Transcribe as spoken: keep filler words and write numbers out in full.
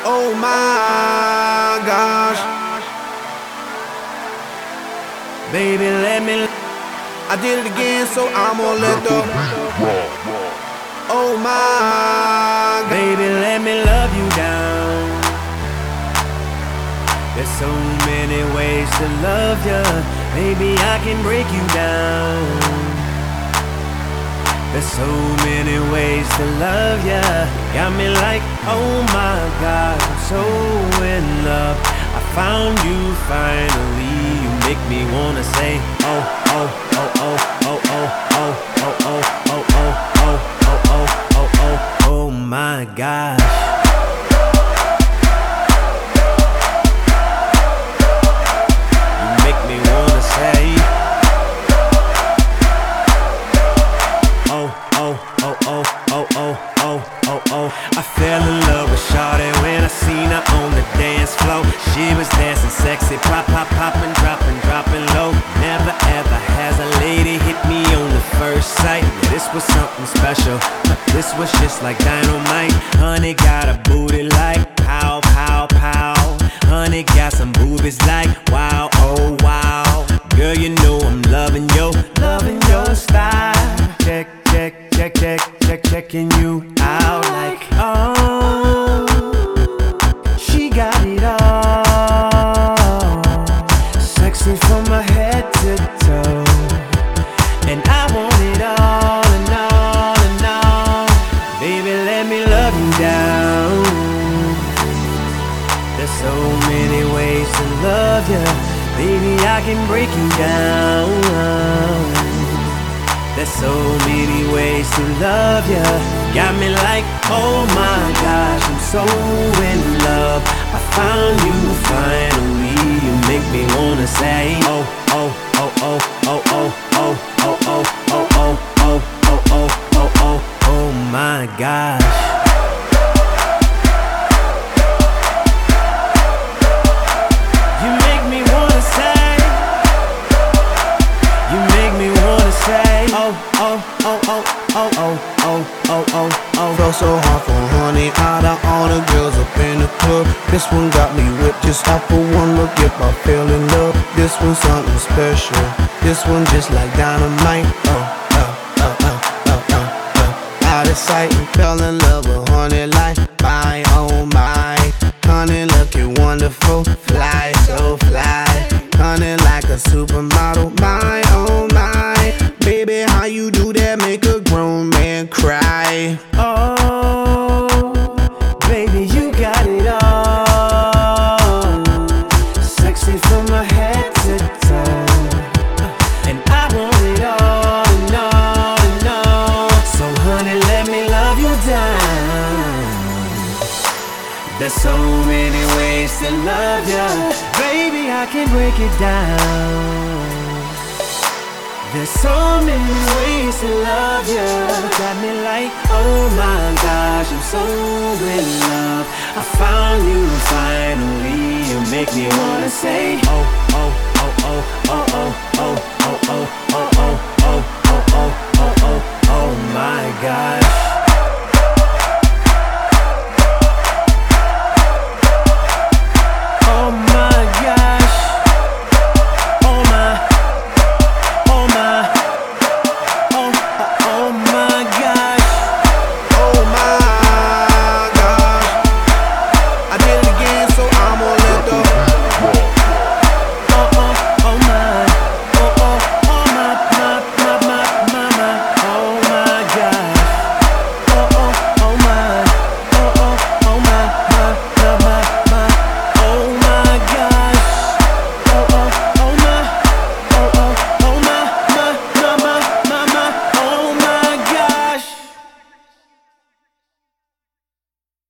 Oh my gosh, baby, let me. I did it again, so I'm gonna let the. Oh my, baby, let me love you down. There's so many ways to love ya, baby, I can break you down. There's so many ways to love ya, got me like, oh my God, I'm so in love. I found you finally, you make me wanna say, oh, oh, oh, oh, oh, oh, oh, oh, oh, oh, oh, oh, oh, oh, oh, oh, oh my gosh. You make me wanna say, oh, oh, oh, oh, oh, oh, oh, oh, oh. I fell in love with Shawty when I seen her on the dance floor. She was dancing sexy, pop, pop, poppin', droppin', droppin' low. Never ever has a lady hit me on the first sight. Yeah, this was something special. This was just like dynamite. Honey got a booty like pow, pow, pow. Honey got some boobies like wow, oh wow. Girl, you know I'm loving yo, loving your style. Check, check, check, check, check, checking you out like oh, she got it all. Sexy from my head to toe, and I want it all and all and all. Baby, let me love you down. There's so many ways to love ya, baby, I can break you down. There's so many ways to love ya, got me like, oh my gosh, I'm so in love. I found you finally, you make me wanna say, oh, oh, oh, oh, oh, oh, oh, oh, oh, oh, oh, oh, oh, oh, oh, oh, oh my gosh. You make me wanna say, you make me wanna say, oh, oh, oh, oh, oh, oh, oh, oh, oh, oh. Felt so hard for honey, out of all the girls up in the club. This one got me whipped just off of one look. If I fell in love, this one's something special. This one just like dynamite. Oh, oh, oh, oh, oh, oh, oh. Out of sight and fell in love with honey like my, oh my. Honey looking wonderful, fly, so fly. Honey like a supermodel, my, oh my. Baby, how you do that make a grown man cry? Oh, baby, you got it all. Sexy from my head to toe, and I want it all and all and all. So honey, let me love you down. There's so many ways to love ya, baby, I can break it down. There's so many ways to love ya, got me like, oh my gosh, I'm so in love. I found you finally, you make me wanna say, oh, oh, oh, oh, oh, oh, oh, oh, oh, oh, oh, oh, oh, oh, oh, oh, oh my gosh.